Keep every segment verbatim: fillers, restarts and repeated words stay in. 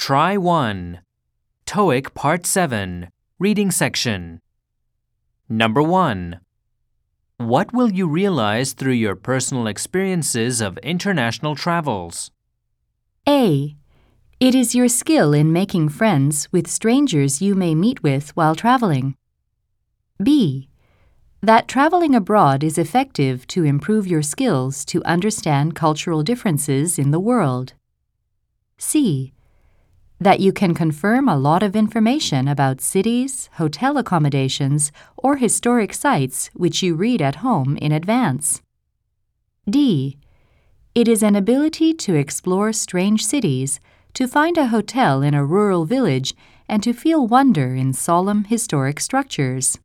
Try one. TOEIC Part seven, Reading Section. Number one. What will you realize through your personal experiences of international travels? A. It is your skill in making friends with strangers you may meet with while traveling. B. That traveling abroad is effective to improve your skills to understand cultural differences in the world. C. That you can confirm a lot of information about cities, hotel accommodations, or historic sites which you read at home in advance. D. It is an ability to explore strange cities, to find a hotel in a rural village, and to feel wonder in solemn historic structures.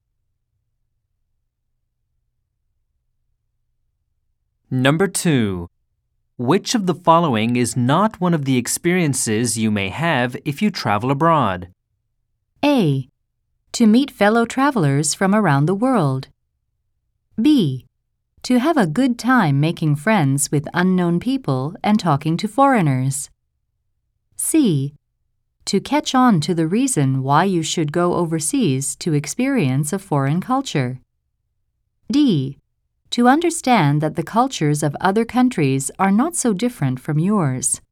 Number two. Which of the following is not one of the experiences you may have if you travel abroad? A. To meet fellow travelers from around the world. B. To have a good time making friends with unknown people and talking to foreigners. C. To catch on to the reason why you should go overseas to experience a foreign culture. D. To understand that the cultures of other countries are not so different from yours.